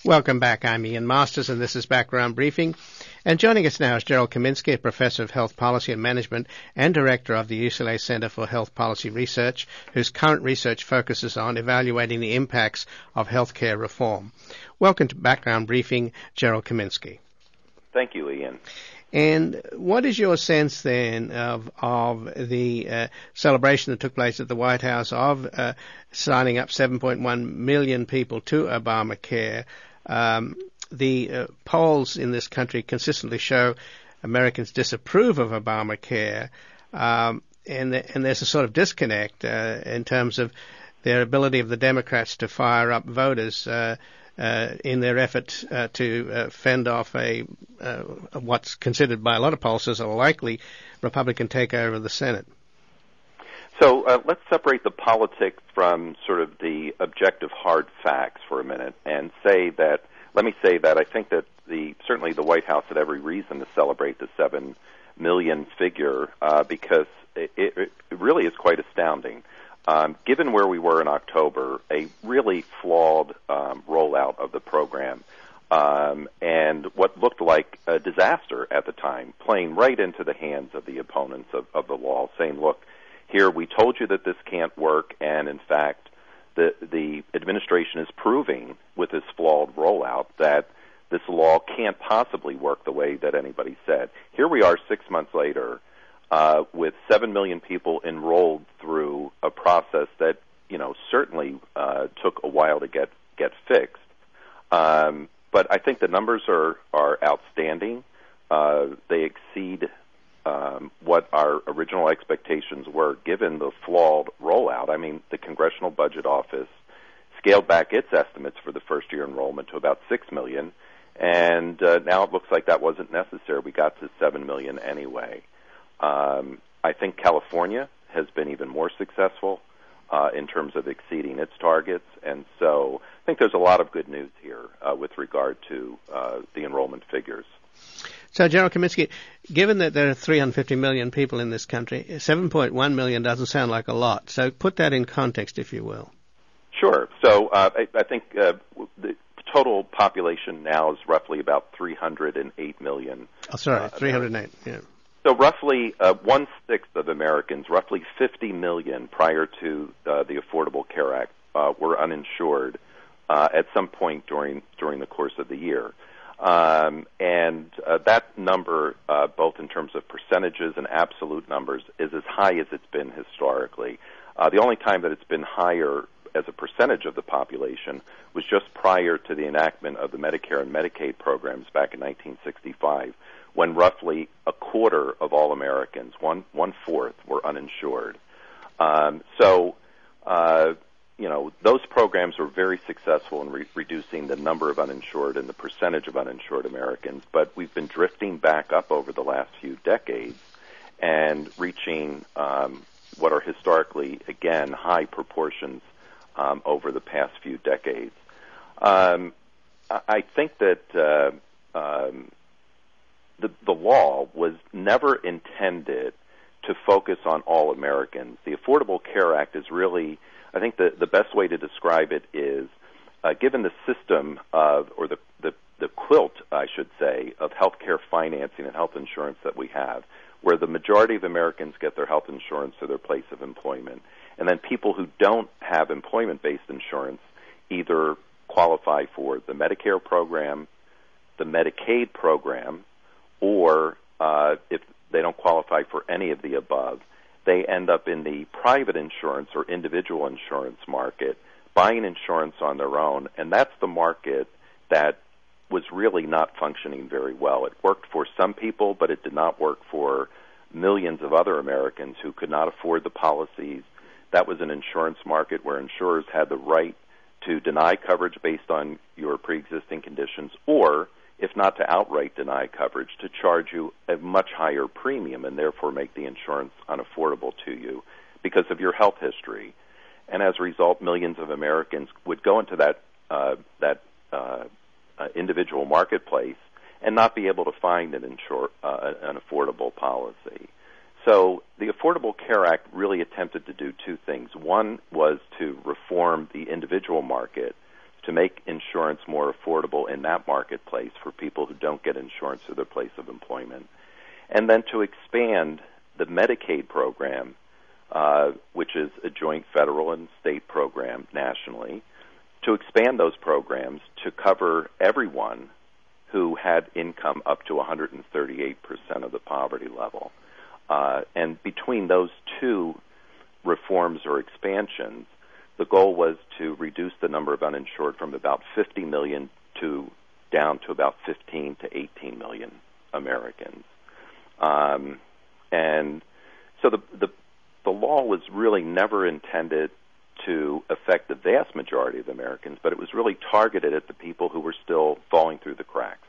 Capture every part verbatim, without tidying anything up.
Welcome back. I'm Ian Masters, and this is Background Briefing. And joining us now is Gerald Kaminsky, a Professor of Health Policy and Management and Director of the U C L A Center for Health Policy Research, whose current research focuses on evaluating the impacts of healthcare reform. Welcome to Background Briefing, Gerald Kaminsky. Thank you, Ian. And what is your sense then of of the uh, celebration that took place at the White House of uh, signing up seven point one million people to Obamacare? Um, the uh, polls in this country consistently show Americans disapprove of Obamacare, um, and the, and there's a sort of disconnect uh, in terms of their ability of the Democrats to fire up voters Uh, Uh, in their effort uh, to uh, fend off a uh, what's considered by a lot of pollsters a likely Republican takeover of the Senate. So uh, let's separate the politics from sort of the objective hard facts for a minute and say that, let me say that I think that the certainly the White House had every reason to celebrate the seven million figure uh, because it, it, it really is quite astounding. Um, given where we were in October, a really flawed um, rollout of the program, um, and what looked like a disaster at the time, playing right into the hands of the opponents of, of the law, saying, look, here we told you that this can't work, and in fact, the, the administration is proving with this flawed rollout that this law can't possibly work the way that anybody said. Here we are six months later, Uh, with seven million people enrolled through a process that, you know, certainly uh, took a while to get, get fixed. Um, but I think the numbers are, are outstanding. Uh, they exceed um, what our original expectations were, given the flawed rollout. I mean, the Congressional Budget Office scaled back its estimates for the first-year enrollment to about six million, and uh, now it looks like that wasn't necessary. We got to seven million anyway. Um, I think California has been even more successful uh, in terms of exceeding its targets, and so I think there's a lot of good news here uh, with regard to uh, the enrollment figures. So, General Kaminsky, given that there are three hundred fifty million people in this country, seven point one million doesn't sound like a lot. So put that in context, if you will. Sure. So uh, I, I think uh, the total population now is roughly about three hundred eight million. Oh, sorry, uh, three hundred eight, yeah. So roughly uh, one-sixth of Americans, roughly fifty million prior to uh, the Affordable Care Act, uh, were uninsured uh, at some point during during the course of the year. Um, and uh, that number, uh, both in terms of percentages and absolute numbers, is as high as it's been historically. Uh, the only time that it's been higher as a percentage of the population was just prior to the enactment of the Medicare and Medicaid programs back in nineteen sixty-five, when roughly a quarter of all Americans, one one fourth, were uninsured. Um, so, uh, you know, those programs were very successful in re- reducing the number of uninsured and the percentage of uninsured Americans. But we've been drifting back up over the last few decades and reaching um, what are historically, again, high proportions um, over the past few decades. Um, I think that Uh, um, The, the law was never intended to focus on all Americans. The Affordable Care Act is really, I think the, the best way to describe it is, uh, given the system of, or the, the, the quilt, I should say, of healthcare financing and health insurance that we have, where the majority of Americans get their health insurance to their place of employment, and then people who don't have employment-based insurance either qualify for the Medicare program, the Medicaid program, or uh, if they don't qualify for any of the above, they end up in the private insurance or individual insurance market, buying insurance on their own, and that's the market that was really not functioning very well. It worked for some people, but it did not work for millions of other Americans who could not afford the policies. That was an insurance market where insurers had the right to deny coverage based on your pre-existing conditions, or if not to outright deny coverage, to charge you a much higher premium and therefore make the insurance unaffordable to you because of your health history. And as a result, millions of Americans would go into that uh, that uh, uh, individual marketplace and not be able to find an, insure, uh, an affordable policy. So the Affordable Care Act really attempted to do two things. One was to reform the individual market to make insurance more affordable in that marketplace for people who don't get insurance through their place of employment, and then to expand the Medicaid program, uh, which is a joint federal and state program nationally, to expand those programs to cover everyone who had income up to one hundred thirty-eight percent of the poverty level. Uh, and between those two reforms or expansions, the goal was to reduce the number of uninsured from about fifty million to down to about fifteen to eighteen million Americans. Um, and so the, the the law was really never intended to affect the vast majority of Americans, but it was really targeted at the people who were still falling through the cracks.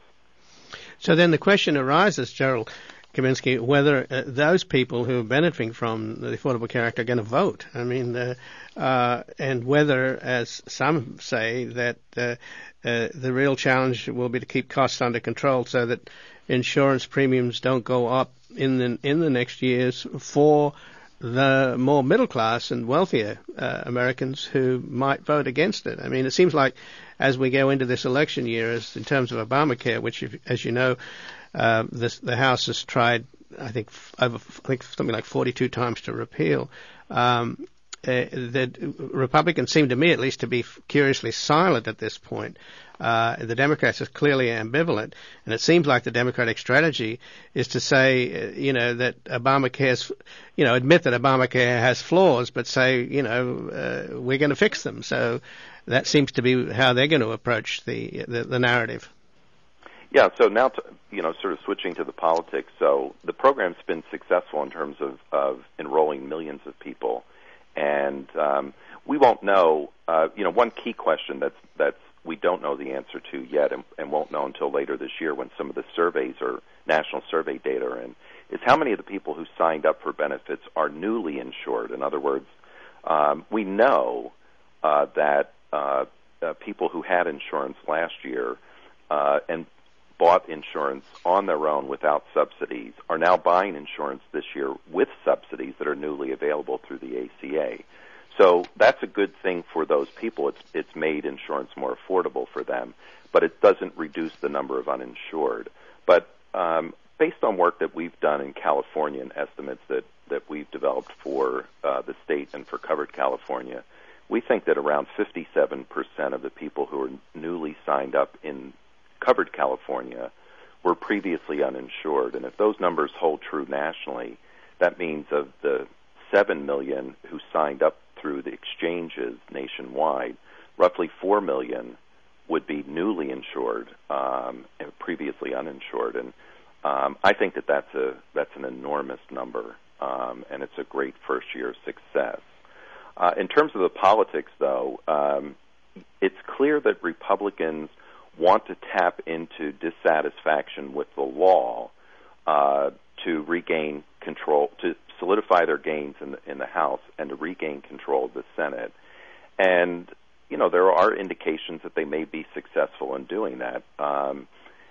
So then the question arises, Gerald Kaminsky, whether uh, those people who are benefiting from the Affordable Care Act are going to vote. I mean, uh, uh, and whether, as some say, that uh, uh, the real challenge will be to keep costs under control so that insurance premiums don't go up in the in the next years for the more middle class and wealthier uh, Americans who might vote against it. I mean, it seems like as we go into this election year, as in terms of Obamacare, which, as you know, uh, this, the House has tried, I think, over I think something like forty-two times to repeal. Um, uh, the Republicans seem to me, at least, to be curiously silent at this point. Uh, the Democrats are clearly ambivalent, and it seems like the Democratic strategy is to say, uh, you know, that Obamacare's, you know, admit that Obamacare has flaws, but say, you know, uh, we're going to fix them. So that seems to be how they're going to approach the the, the narrative. Yeah. So now, to, you know, sort of switching to the politics. So the program's been successful in terms of, of enrolling millions of people, and um, we won't know. Uh, you know, one key question that's that's we don't know the answer to yet, and, and won't know until later this year when some of the surveys or national survey data are in, is how many of the people who signed up for benefits are newly insured. In other words, um, we know uh, that uh, uh, people who had insurance last year uh, and bought insurance on their own without subsidies are now buying insurance this year with subsidies that are newly available through the A C A. So that's a good thing for those people. It's it's made insurance more affordable for them, but it doesn't reduce the number of uninsured. But um, based on work that we've done in California and estimates that, that we've developed for uh, the state and for Covered California, we think that around fifty-seven percent of the people who are newly signed up in Covered California were previously uninsured. And if those numbers hold true nationally, that means of the seven million who signed up through the exchanges nationwide, roughly four million would be newly insured um, and previously uninsured. And um, I think that that's a that's an enormous number, um, and it's a great first year success. Uh, in terms of the politics, though, um, it's clear that Republicans want to tap into dissatisfaction with the law uh, to regain control, to solidify their gains in the, in the House and to regain control of the Senate. And, you know, there are indications that they may be successful in doing that. Um,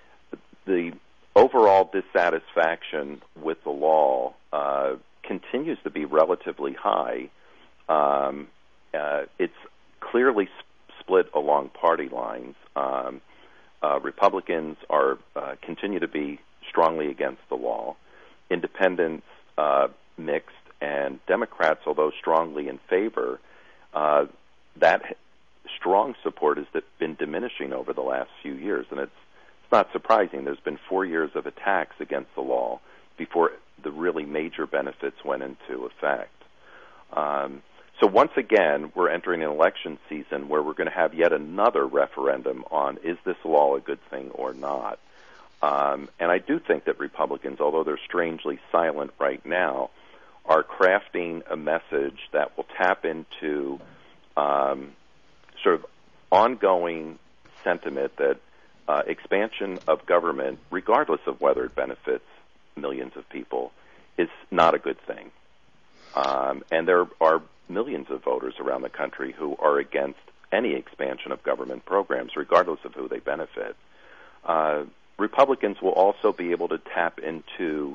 the overall dissatisfaction with the law uh, continues to be relatively high. Um, uh, it's clearly sp- split along party lines. Um, uh, Republicans are uh, continue to be strongly against the law. Independents uh, mixed, and Democrats, although strongly in favor, uh, that strong support has been diminishing over the last few years, and it's, it's not surprising. There's been four years of attacks against the law before the really major benefits went into effect. Um, so once again, we're entering an election season where we're going to have yet another referendum on is this law a good thing or not. Um, and I do think that Republicans, although they're strangely silent right now, are crafting a message that will tap into um, sort of ongoing sentiment that uh, expansion of government, regardless of whether it benefits millions of people, is not a good thing. Um, and there are millions of voters around the country who are against any expansion of government programs, regardless of who they benefit. Uh, Republicans will also be able to tap into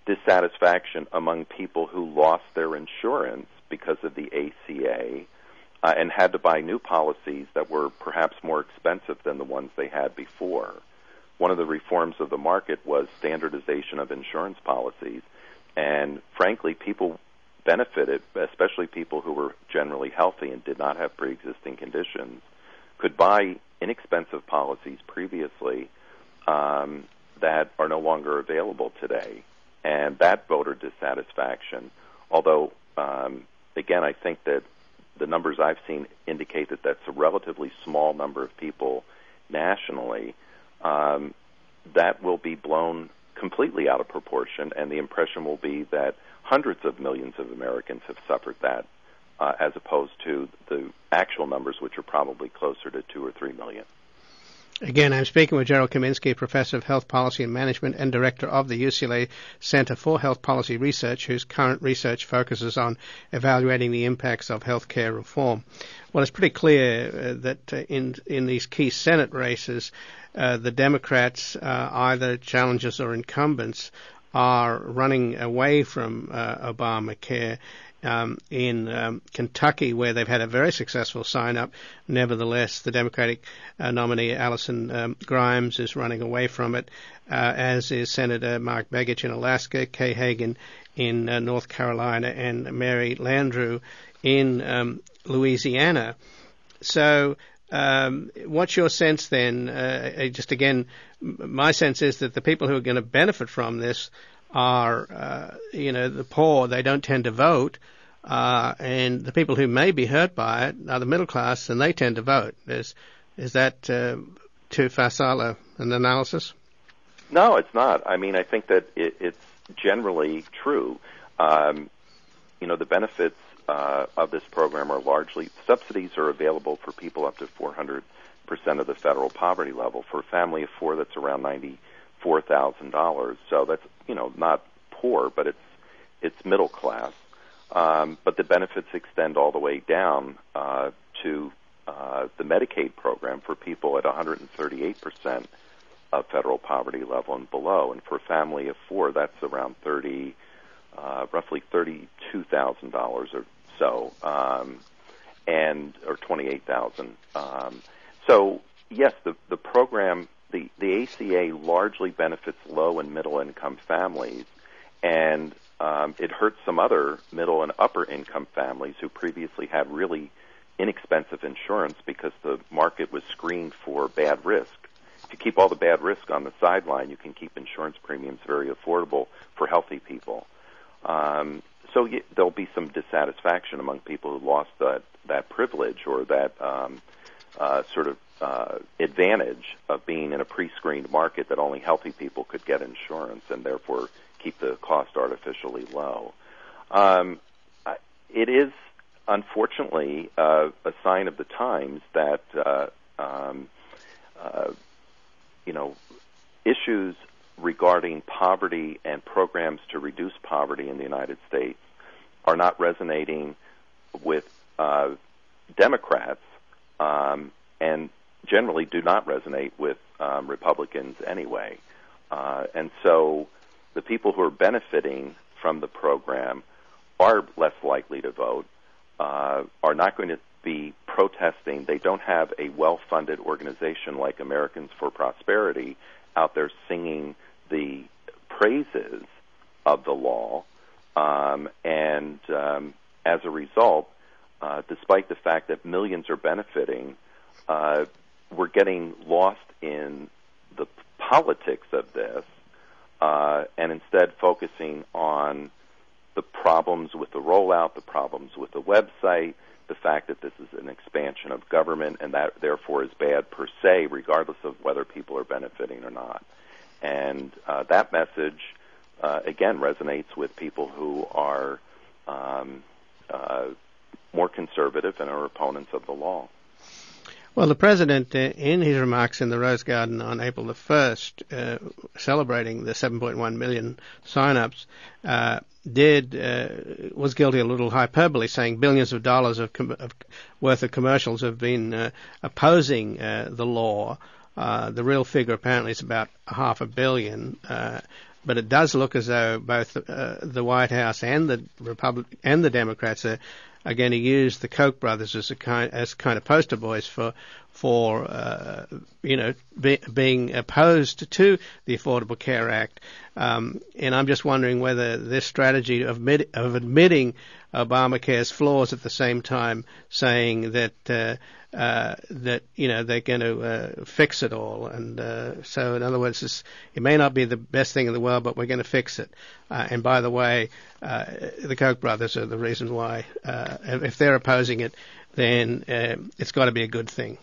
dissatisfaction among people who lost their insurance because of the A C A uh, and had to buy new policies that were perhaps more expensive than the ones they had before. One of the reforms of the market was standardization of insurance policies, and frankly, people benefited, especially people who were generally healthy and did not have pre-existing conditions, could buy inexpensive policies previously um, that are no longer available today. And that voter dissatisfaction, although, um, again, I think that the numbers I've seen indicate that that's a relatively small number of people nationally, um, that will be blown completely out of proportion, and the impression will be that hundreds of millions of Americans have suffered that, uh, as opposed to the actual numbers, which are probably closer to two or three million. Again, I'm speaking with Gerald Kaminsky, Professor of Health Policy and Management and Director of the U C L A Center for Health Policy Research, whose current research focuses on evaluating the impacts of healthcare reform. Well, it's pretty clear uh, that uh, in in these key Senate races, uh, the Democrats, uh, either challengers or incumbents, are running away from uh, Obamacare. Um, in um, Kentucky, where they've had a very successful sign-up, nevertheless, the Democratic uh, nominee Allison um, Grimes is running away from it, uh, as is Senator Mark Begich in Alaska, Kay Hagan in uh, North Carolina, and Mary Landrieu in um, Louisiana. So um, what's your sense then? Uh, just again, my sense is that the people who are going to benefit from this are, uh, you know, the poor. They don't tend to vote. Uh, and the people who may be hurt by it are the middle class, and they tend to vote. Is, is that uh, too facile a, an analysis? No, it's not. I mean, I think that it, it's generally true. Um, you know, the benefits uh, of this program are largely, subsidies are available for people up to four hundred percent of the federal poverty level. For a family of four, that's around ninety-four thousand dollars. So that's, you know, not poor, but it's it's middle class. Um, but the benefits extend all the way down uh, to uh, the Medicaid program for people at one hundred thirty-eight percent of federal poverty level and below. And for a family of four, that's around thirty, uh, roughly thirty-two thousand dollars or so, um, and or twenty-eight thousand dollars. Um, so yes, the the program, the the A C A largely benefits low and middle income families, and Um, it hurts some other middle and upper income families who previously had really inexpensive insurance because the market was screened for bad risk. If you keep all the bad risk on the sideline, you can keep insurance premiums very affordable for healthy people. Um, so y- there'll be some dissatisfaction among people who lost that, that privilege or that um, uh, sort of uh, advantage of being in a pre-screened market that only healthy people could get insurance, and therefore keep the cost artificially low. Um, it is, unfortunately, uh, a sign of the times that, uh, um, uh, you know, issues regarding poverty and programs to reduce poverty in the United States are not resonating with uh, Democrats um, and generally do not resonate with um, Republicans anyway. Uh, and so the people who are benefiting from the program are less likely to vote, uh, are not going to be protesting. They don't have a well-funded organization like Americans for Prosperity out there singing the praises of the law. Um, and um, as a result, uh, despite the fact that millions are benefiting, uh, we're getting lost in the politics of this, uh, and instead focusing on the problems with the rollout, the problems with the website, the fact that this is an expansion of government and that therefore is bad per se, regardless of whether people are benefiting or not. And uh, that message, uh, again, resonates with people who are um, uh, more conservative and are opponents of the law. Well, the President, uh, in his remarks in the Rose Garden on April the first, uh, celebrating the seven point one million sign-ups, uh, did uh, was guilty of a little hyperbole, saying billions of dollars of, com- of worth of commercials have been uh, opposing uh, the law. Uh, the real figure apparently is about half a billion, uh, but it does look as though both uh, the White House and the Republic and the Democrats are are going to use the Koch brothers as a kind as kind of poster boys for for uh, you know be, being opposed to the Affordable Care Act. Um, and I'm just wondering whether this strategy of, admit, of admitting Obamacare's flaws at the same time saying that uh, uh, that you know they're going to uh, fix it all, and uh, so in other words, this, it may not be the best thing in the world, but we're going to fix it. Uh, and by the way, uh, the Koch brothers are the reason why. Uh, if they're opposing it, then uh, it's got to be a good thing.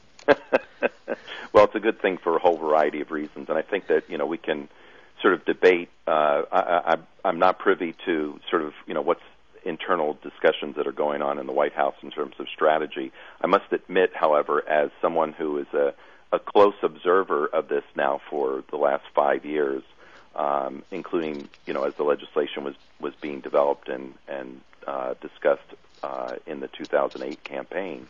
Well, it's a good thing for a whole variety of reasons, and I think that you know we can sort of debate. Uh, I, I, I'm not privy to sort of you know what's internal discussions that are going on in the White House in terms of strategy. I must admit, however, as someone who is a, a close observer of this now for the last five years, um, including you know as the legislation was was being developed and and uh, discussed uh, in the two thousand eight campaign,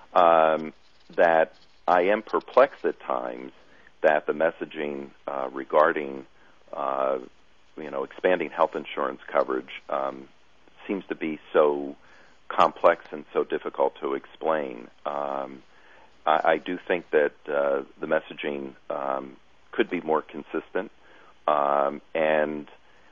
um, that I am perplexed at times that the messaging uh, regarding uh, you know expanding health insurance coverage um, seems to be so complex and so difficult to explain. Um, I, I do think that uh, the messaging um, could be more consistent. Um, and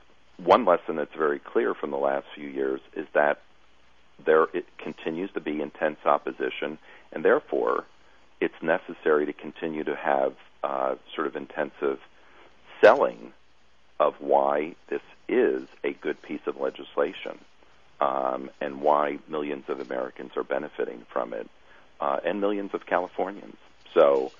one lesson that's very clear from the last few years is that there it continues to be intense opposition, and therefore it's necessary to continue to have uh, sort of intensive selling of why this is a good piece of legislation. Um, and why millions of Americans are benefiting from it, uh, and millions of Californians. So,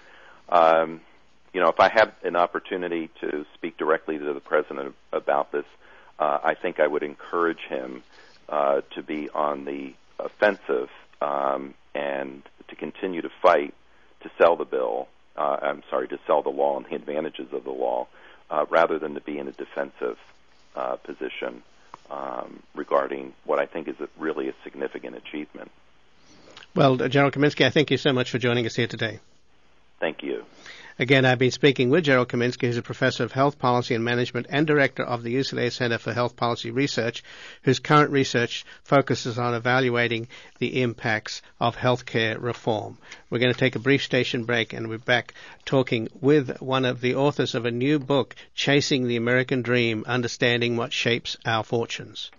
um, you know, if I had an opportunity to speak directly to the president about this, uh, I think I would encourage him uh, to be on the offensive um, and to continue to fight to sell the bill. Uh, I'm sorry, to sell the law and the advantages of the law, uh, rather than to be in a defensive uh, position. Um, regarding what I think is a, really a significant achievement. Well, Gerald Kaminsky, I thank you so much for joining us here today. Thank you. Again, I've been speaking with Gerald Kaminsky, who's a professor of health policy and management and director of the U C L A Center for Health Policy Research, whose current research focuses on evaluating the impacts of healthcare reform. We're going to take a brief station break, and we're back talking with one of the authors of a new book, Chasing the American Dream, Understanding What Shapes Our Fortunes.